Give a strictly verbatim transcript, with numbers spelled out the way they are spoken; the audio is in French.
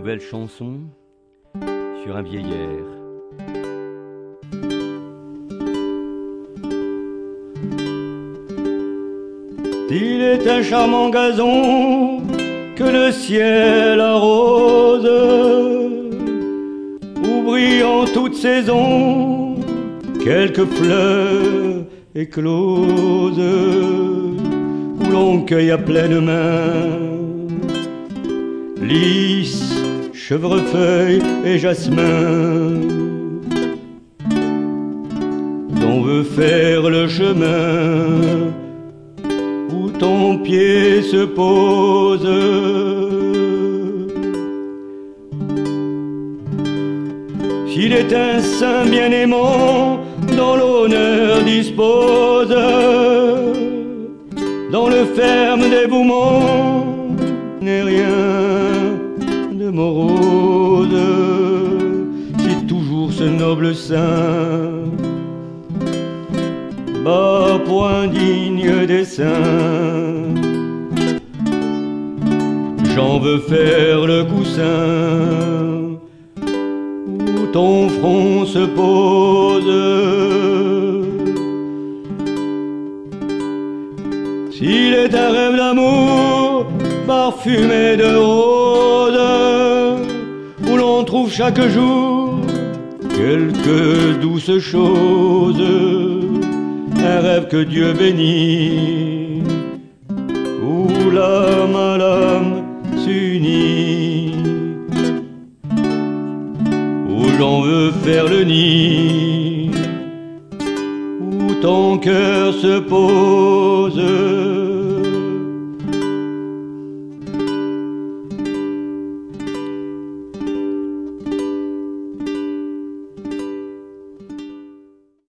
nouvelle chanson sur un vieil air. Il est un charmant gazon que le ciel arrose, où brillent en toute saison quelques fleurs écloses, où l'on cueille à pleine main lys, chevrefeuille et jasmin. On veut faire le chemin où ton pied se pose. S'il est un saint bien aimant dont l'honneur dispose, dans le ferme dévouement n'est rien de morose. Si toujours ce noble saint bas point digne des saints, j'en veux faire le coussin où ton front se pose. S'il est un rêve d'amour parfumé de roses, où l'on trouve chaque jour quelques douces choses, un rêve que Dieu bénit, où l'âme à l'âme s'unit, où l'on veut faire le nid, où ton cœur se pose.